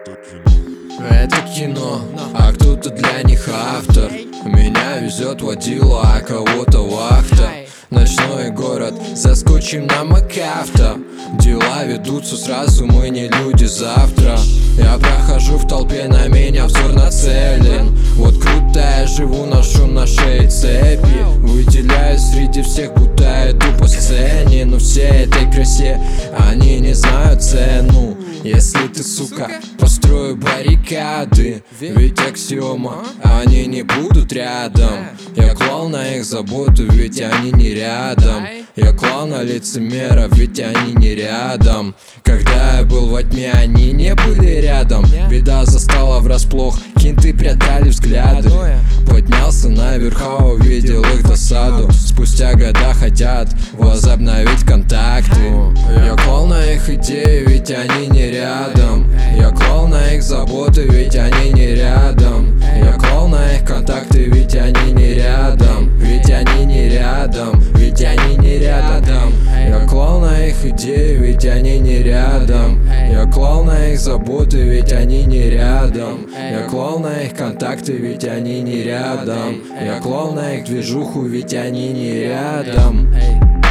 Это кино, а кто-то для них автор. Меня везет водила, а кого-то вахта. Ночной город, заскочим на МакАвто. Дела ведутся сразу, мы не люди завтра. Я прохожу в толпе, на меня взор нацелен. Вот круто я живу, ношу на шее цепи. Выделяюсь среди всех, будто иду по сцене. Но всей этой красе они не знают цену. Если ты, сука, построю баррикады, ведь аксиома, они не будут рядом. Я клал на их заботу, ведь они не рядом. Я клал на лицемеров, ведь они не рядом. Когда я был во тьме, они не были рядом. Беда застала врасплох, кенты прятали взгляды. Поднялся наверха, увидел их досаду. Спустя года хотят возобновить контакты. Я клал на их идеи, ведь они не рядом. Я клал на их заботы, ведь они не рядом. Я клал на их контакты, ведь они не рядом. Ведь они не рядом, ведь они не рядом. Я клал на их идеи, ведь они не рядом. Я клал на их заботы, ведь они не рядом. Я клал на их контакты, ведь они не рядом. Я клал на их движуху, ведь они не рядом.